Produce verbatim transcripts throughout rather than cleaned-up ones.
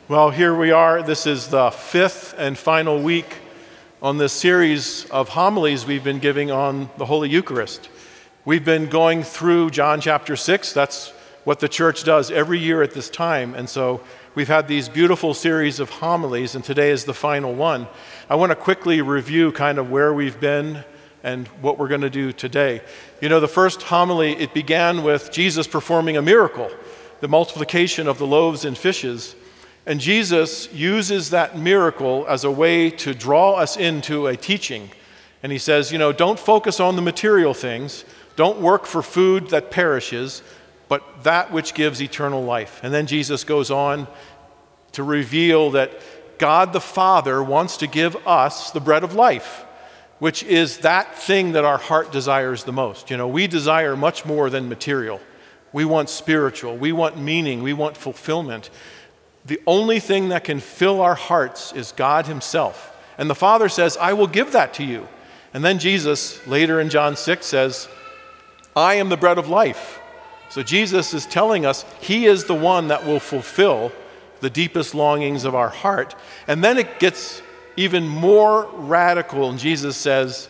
Well, here we are. This is the fifth and final week on this series of homilies we've been giving on the Holy Eucharist. We've been going through John chapter six. That's what the church does every year at this time. And so we've had these beautiful series of homilies, and today is the final one. I want to quickly review kind of where we've been and what we're going to do today. You know, the first homily, it began with Jesus performing a miracle, the multiplication of the loaves and fishes. And Jesus uses that miracle as a way to draw us into a teaching. And he says, you know, don't focus on the material things. Don't work for food that perishes, but that which gives eternal life. And then Jesus goes on to reveal that God the Father wants to give us the bread of life, which is that thing that our heart desires the most. You know, we desire much more than material. We want spiritual. We want meaning. We want fulfillment. The only thing that can fill our hearts is God himself. And the Father says, I will give that to you. And then Jesus, later in John six, says, I am the bread of life. So Jesus is telling us he is the one that will fulfill the deepest longings of our heart. And then it gets even more radical, and Jesus says,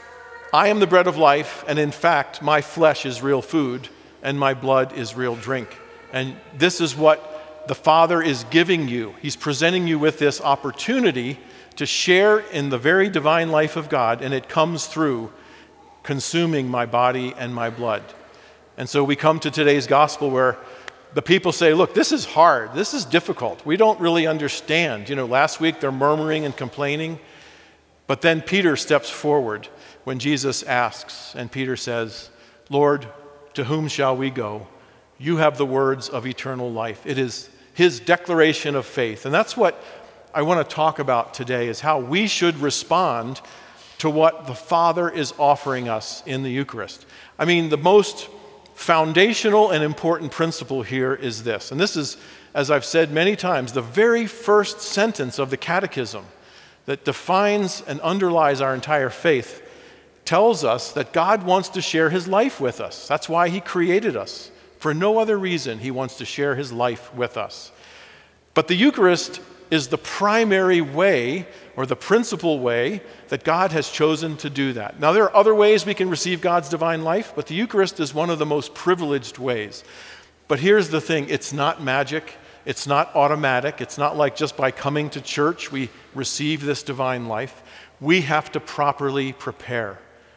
I am the bread of life, and in fact, my flesh is real food, and my blood is real drink. And this is what the Father is giving you. He's presenting you with this opportunity to share in the very divine life of God, and it comes through consuming my body and my blood. And so we come to today's gospel where the people say, look, this is hard. This is difficult. We don't really understand. You know, last week they're murmuring and complaining. But then Peter steps forward when Jesus asks, and Peter says, Lord, to whom shall we go? You have the words of eternal life. It is his declaration of faith. And that's what I want to talk about today, is how we should respond to what the Father is offering us in the Eucharist. I mean, the most foundational and important principle here is this. And this is, as I've said many times, the very first sentence of the Catechism that defines and underlies our entire faith tells us that God wants to share his life with us. That's why he created us. For no other reason, he wants to share his life with us. But the Eucharist is the primary way, or the principal way, that God has chosen to do that. Now, there are other ways we can receive God's divine life, but the Eucharist is one of the most privileged ways. But here's the thing, it's not magic, it's not automatic, it's not like just by coming to church we receive this divine life. We have to properly prepare.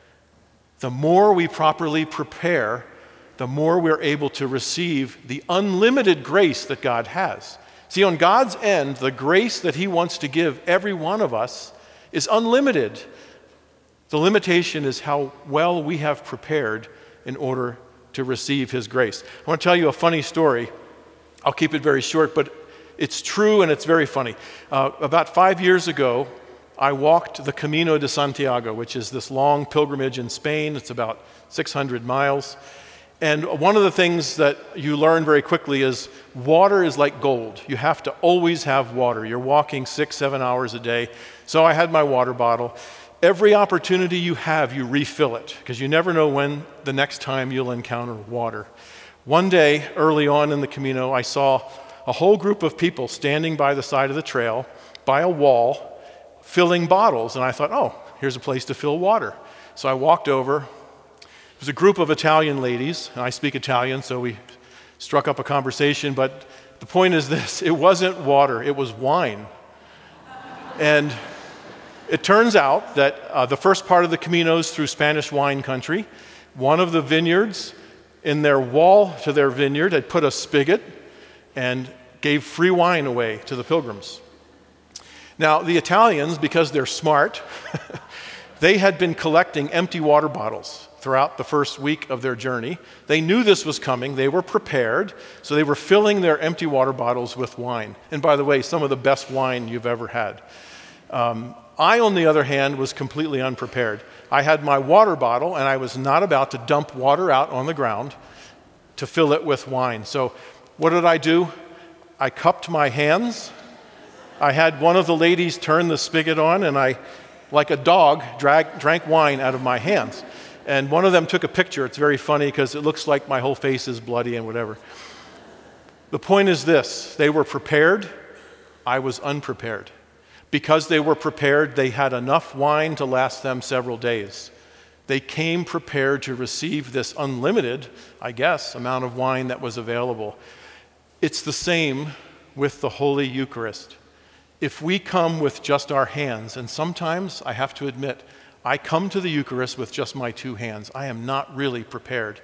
The more we properly prepare, the more we're able to receive the unlimited grace that God has. See, on God's end, the grace that he wants to give every one of us is unlimited. The limitation is how well we have prepared in order to receive his grace. I want to tell you a funny story. I'll keep it very short, but it's true and it's very funny. Uh, about five years ago, I walked the Camino de Santiago, which is this long pilgrimage in Spain. It's about six hundred miles. And one of the things that you learn very quickly is water is like gold. You have to always have water. You're walking six, seven hours a day. So I had my water bottle. Every opportunity you have, you refill it, because you never know when the next time you'll encounter water. One day, early on in the Camino, I saw a whole group of people standing by the side of the trail, by a wall, filling bottles. And I thought, oh, here's a place to fill water. So I walked over. It was a group of Italian ladies, and I speak Italian, so we struck up a conversation, but the point is this, it wasn't water, it was wine. And it turns out that uh, the first part of the Camino is through Spanish wine country. One of the vineyards, in their wall to their vineyard, had put a spigot and gave free wine away to the pilgrims. Now, the Italians, because they're smart, they had been collecting empty water bottles throughout the first week of their journey. They knew this was coming. They were prepared. So they were filling their empty water bottles with wine. And by the way, some of the best wine you've ever had. Um, I, on the other hand, was completely unprepared. I had my water bottle, and I was not about to dump water out on the ground to fill it with wine. So what did I do? I cupped my hands. I had one of the ladies turn the spigot on, and I, like a dog, drag, drank wine out of my hands. And one of them took a picture. It's very funny because it looks like my whole face is bloody and whatever. The point is this, they were prepared, I was unprepared. Because they were prepared, they had enough wine to last them several days. They came prepared to receive this unlimited, I guess, amount of wine that was available. It's the same with the Holy Eucharist. If we come with just our hands, and sometimes I have to admit, I come to the Eucharist with just my two hands. I am not really prepared.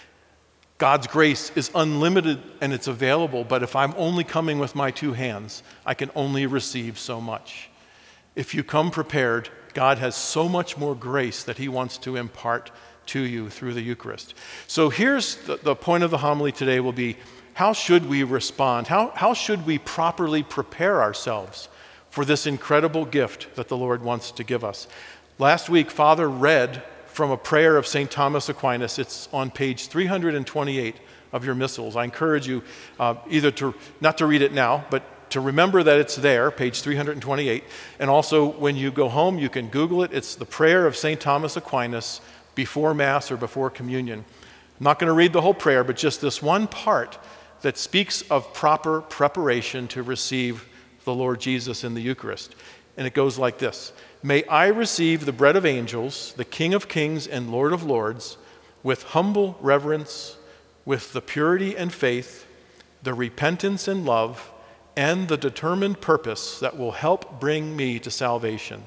God's grace is unlimited and it's available, but if I'm only coming with my two hands, I can only receive so much. If you come prepared, God has so much more grace that he wants to impart to you through the Eucharist. So here's the, the point of the homily today will be, how should we respond? How, how should we properly prepare ourselves for this incredible gift that the Lord wants to give us? Last week, Father read from a prayer of Saint Thomas Aquinas. It's on page three hundred twenty-eight of your missals. I encourage you uh, either to, not to read it now, but to remember that it's there, page three hundred twenty-eight. And also, when you go home, you can Google it. It's the prayer of Saint Thomas Aquinas before Mass or before communion. I'm not going to read the whole prayer, but just this one part that speaks of proper preparation to receive the Lord Jesus in the Eucharist. And it goes like this. May I receive the bread of angels, the King of kings and Lord of lords, with humble reverence, with the purity and faith, the repentance and love, and the determined purpose that will help bring me to salvation.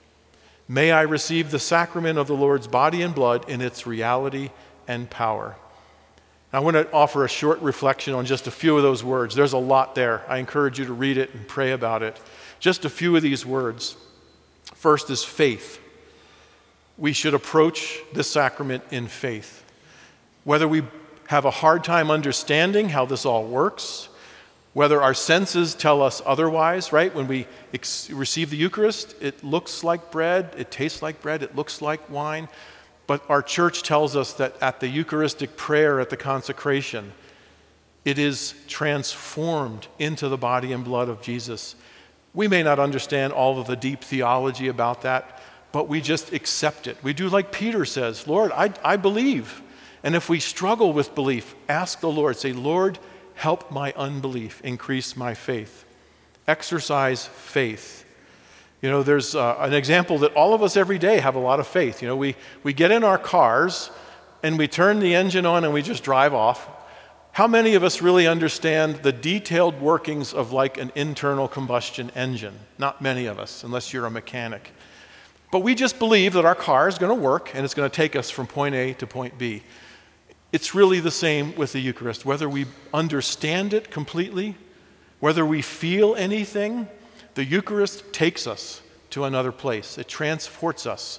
May I receive the sacrament of the Lord's body and blood in its reality and power. I want to offer a short reflection on just a few of those words. There's a lot there. I encourage you to read it and pray about it. Just a few of these words. First is faith. We should approach this sacrament in faith. Whether we have a hard time understanding how this all works, whether our senses tell us otherwise, right? When we ex- receive the Eucharist, it looks like bread, it tastes like bread, it looks like wine. But our church tells us that at the Eucharistic prayer, at the consecration, it is transformed into the body and blood of Jesus. We may not understand all of the deep theology about that, but we just accept it. We do like Peter says, Lord, I, I believe. And if we struggle with belief, ask the Lord, say, Lord, help my unbelief, increase my faith. Exercise faith. You know, there's uh, an example that all of us every day have a lot of faith. You know, we, we get in our cars and we turn the engine on and we just drive off. How many of us really understand the detailed workings of like an internal combustion engine? Not many of us, unless you're a mechanic. But we just believe that our car is going to work and it's going to take us from point A to point B. It's really the same with the Eucharist. Whether we understand it completely, whether we feel anything, the Eucharist takes us to another place. It transports us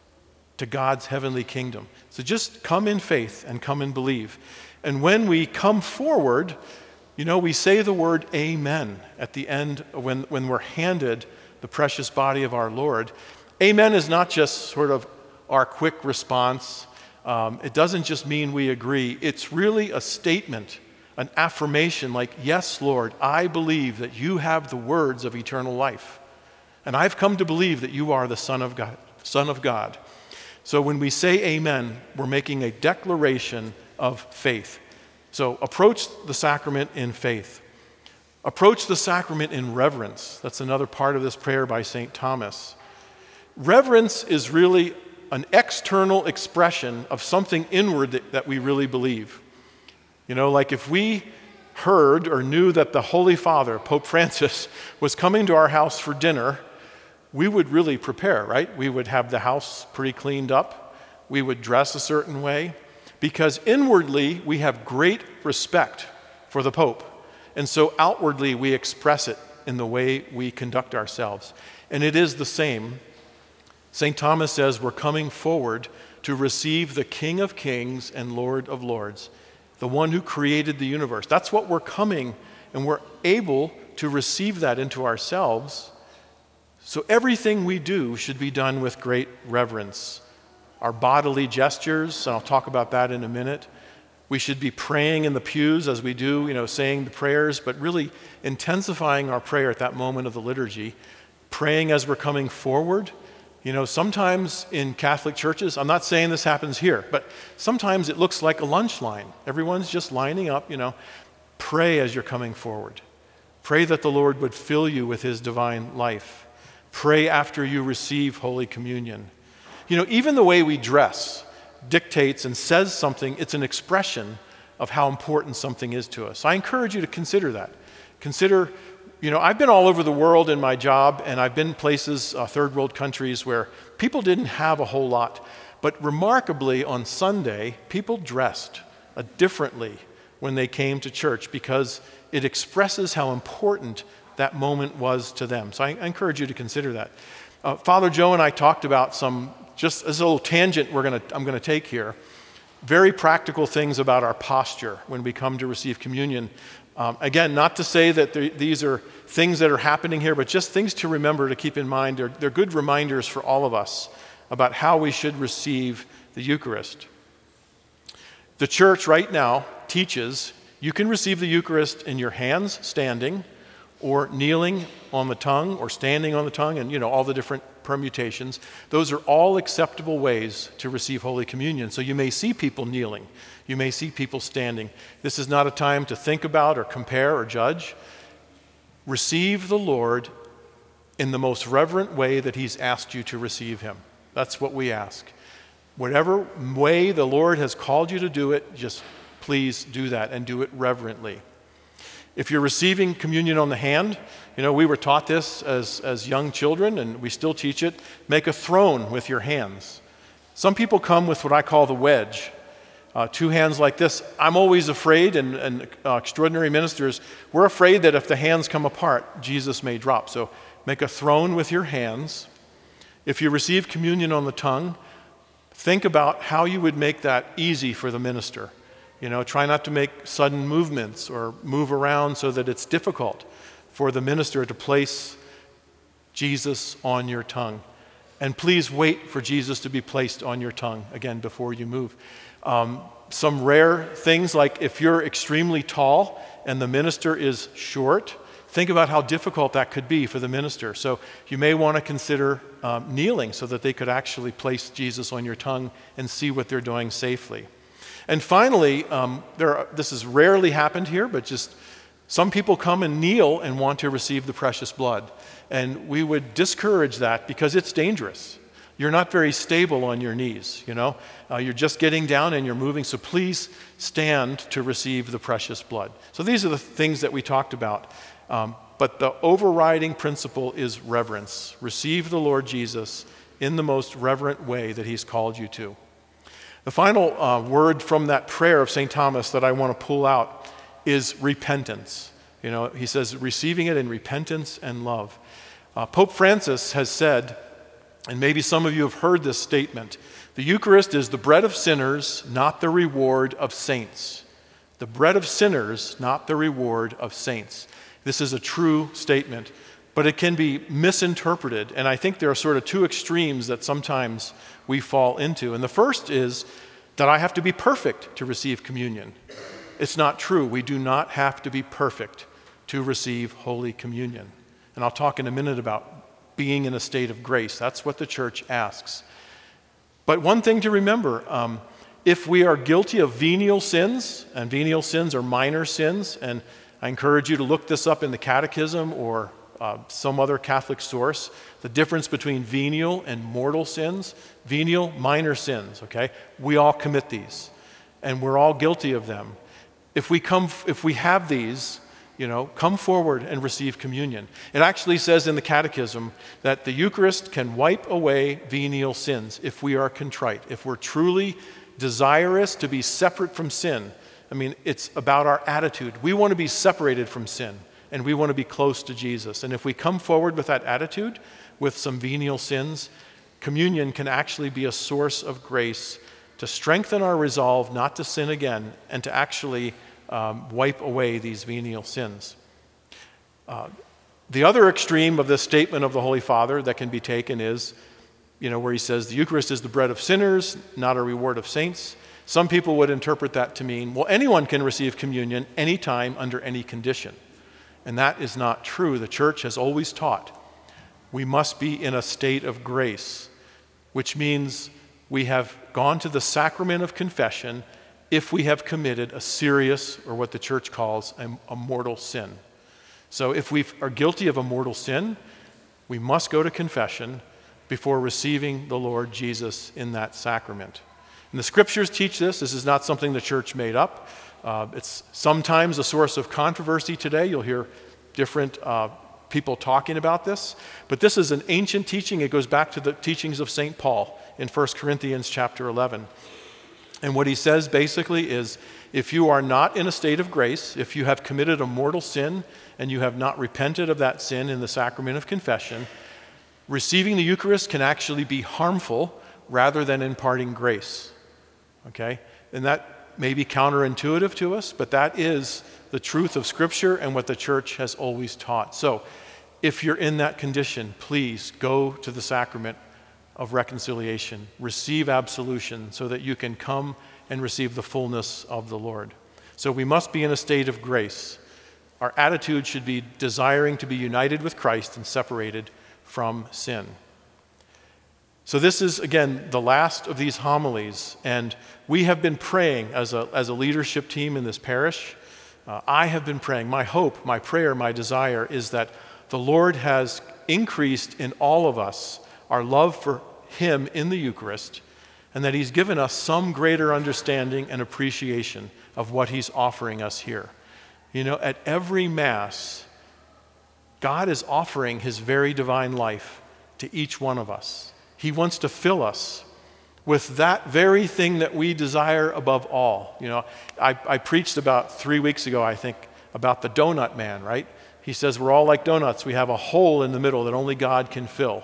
to God's heavenly kingdom. So just come in faith and come and believe. And when we come forward, you know, we say the word amen at the end when, when we're handed the precious body of our Lord. Amen is not just sort of our quick response. Um, it doesn't just mean we agree. It's really a statement, an affirmation like, yes, Lord, I believe that you have the words of eternal life. And I've come to believe that you are the Son of God. Son of God. So when we say amen, we're making a declaration of faith. So approach the sacrament in faith. Approach the sacrament in reverence. That's another part of this prayer by Saint Thomas. Reverence is really an external expression of something inward that, that we really believe. You know, like if we heard or knew that the Holy Father, Pope Francis, was coming to our house for dinner, we would really prepare, right? We would have the house pretty cleaned up. We would dress a certain way because inwardly we have great respect for the Pope. And so outwardly we express it in the way we conduct ourselves. And it is the same. Saint Thomas says we're coming forward to receive the King of Kings and Lord of Lords, the one who created the universe. That's what we're coming, and we're able to receive that into ourselves. So everything we do should be done with great reverence. Our bodily gestures, and I'll talk about that in a minute. We should be praying in the pews as we do, you know, saying the prayers, but really intensifying our prayer at that moment of the liturgy, praying as we're coming forward. You know, sometimes in Catholic churches, I'm not saying this happens here, but sometimes it looks like a lunch line. Everyone's just lining up, you know. Pray as you're coming forward. Pray that the Lord would fill you with his divine life. Pray after you receive Holy Communion. You know, even the way we dress dictates and says something. It's an expression of how important something is to us. I encourage you to consider that. Consider, you know, I've been all over the world in my job, and I've been places, uh, third world countries, where people didn't have a whole lot. But remarkably, on Sunday, people dressed uh, differently when they came to church because it expresses how important that moment was to them. So I, I encourage you to consider that. Uh, Father Joe and I talked about some, just as a little tangent we're gonna, I'm going to take here, very practical things about our posture when we come to receive communion. Um, again, not to say that these are things that are happening here, but just things to remember, to keep in mind. They're, they're good reminders for all of us about how we should receive the Eucharist. The church right now teaches you can receive the Eucharist in your hands, standing, or kneeling on the tongue, or standing on the tongue, and you know, all the different permutations. Those are all acceptable ways to receive Holy Communion. So you may see people kneeling. You may see people standing. This is not a time to think about or compare or judge. Receive the Lord in the most reverent way that he's asked you to receive him. That's what we ask. Whatever way the Lord has called you to do it, just please do that and do it reverently. If you're receiving communion on the hand, you know, we were taught this as, as young children, and we still teach it. Make a throne with your hands. Some people come with what I call the wedge. Uh, two hands like this. I'm always afraid, and, and uh, extraordinary ministers, we're afraid that if the hands come apart, Jesus may drop. So make a throne with your hands. If you receive communion on the tongue, think about how you would make that easy for the minister. You know, try not to make sudden movements or move around so that it's difficult for the minister to place Jesus on your tongue. And please wait for Jesus to be placed on your tongue, again, before you move. Um, some rare things, like if you're extremely tall and the minister is short, think about how difficult that could be for the minister. So you may want to consider um, kneeling so that they could actually place Jesus on your tongue and see what they're doing safely. And finally, um, there are, this has rarely happened here, but just some people come and kneel and want to receive the precious blood. And we would discourage that because it's dangerous. You're not very stable on your knees, you know. Uh, you're just getting down and you're moving, so please stand to receive the precious blood. So these are the things that we talked about. Um, but the overriding principle is reverence. Receive the Lord Jesus in the most reverent way that he's called you to. The final uh, word from that prayer of Saint Thomas that I want to pull out is repentance. You know, he says, receiving it in repentance and love. Uh, Pope Francis has said, and maybe some of you have heard this statement, the Eucharist is the bread of sinners, not the reward of saints. The bread of sinners, not the reward of saints. This is a true statement, but it can be misinterpreted, and I think there are sort of two extremes that sometimes we fall into. And the first is that I have to be perfect to receive communion. It's not true. We do not have to be perfect to receive Holy Communion. And I'll talk in a minute about being in a state of grace. That's what the church asks. But one thing to remember, um, if we are guilty of venial sins, and venial sins are minor sins, and I encourage you to look this up in the Catechism or uh, some other Catholic source, the difference between venial and mortal sins. Venial, minor sins, okay? We all commit these, and we're all guilty of them. If we come, if we have these, you know, come forward and receive communion. It actually says in the Catechism that the Eucharist can wipe away venial sins if we are contrite, if we're truly desirous to be separate from sin. I mean, it's about our attitude. We want to be separated from sin, and we want to be close to Jesus. And if we come forward with that attitude, with some venial sins, communion can actually be a source of grace to strengthen our resolve not to sin again and to actually um, wipe away these venial sins. Uh, the other extreme of this statement of the Holy Father that can be taken is, you know, where he says the Eucharist is the bread of sinners, not a reward of saints. Some people would interpret that to mean, well, anyone can receive communion anytime under any condition. And that is not true. The church has always taught we must be in a state of grace, which means we have gone to the sacrament of confession if we have committed a serious, or what the church calls a, a mortal sin. So if we are guilty of a mortal sin, we must go to confession before receiving the Lord Jesus in that sacrament. And the scriptures teach this. This is not something the church made up. Uh, it's sometimes a source of controversy today. You'll hear different uh, people talking about this. But this is an ancient teaching. It goes back to the teachings of Saint Paul in First Corinthians chapter eleven. And what he says basically is, if you are not in a state of grace, if you have committed a mortal sin and you have not repented of that sin in the sacrament of confession, receiving the Eucharist can actually be harmful rather than imparting grace. Okay? And that may be counterintuitive to us, but that is the truth of Scripture and what the church has always taught. So if you're in that condition, please go to the sacrament of reconciliation. Receive absolution so that you can come and receive the fullness of the Lord. So we must be in a state of grace. Our attitude should be desiring to be united with Christ and separated from sin. So this is, again, the last of these homilies, and we have been praying as a, as a leadership team in this parish. Uh, I have been praying. My hope, my prayer, my desire is that the Lord has increased in all of us our love for Him in the Eucharist, and that He's given us some greater understanding and appreciation of what He's offering us here. You know, at every Mass, God is offering His very divine life to each one of us. He wants to fill us with that very thing that we desire above all. You know, I, I preached about three weeks ago, I think, about the donut man, right? He says we're all like donuts. We have a hole in the middle that only God can fill.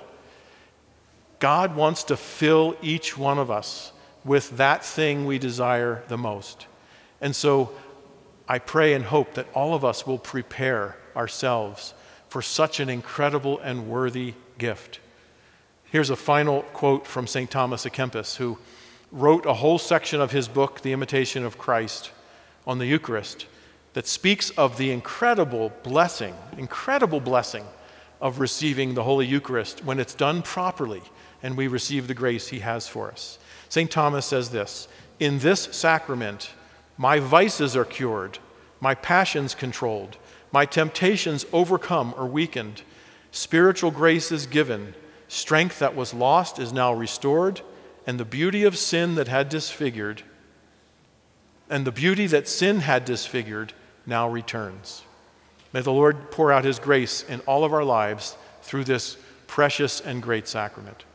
God wants to fill each one of us with that thing we desire the most. And so I pray and hope that all of us will prepare ourselves for such an incredible and worthy gift. Here's a final quote from Saint Thomas à Kempis, who wrote a whole section of his book, The Imitation of Christ, on the Eucharist, that speaks of the incredible blessing, incredible blessing of receiving the Holy Eucharist when it's done properly and we receive the grace He has for us. Saint Thomas says this, "In this sacrament, my vices are cured, my passions controlled, my temptations overcome or weakened, spiritual grace is given, strength that was lost is now restored, and the beauty of sin that had disfigured, and the beauty that sin had disfigured now returns." May the Lord pour out His grace in all of our lives through this precious and great sacrament.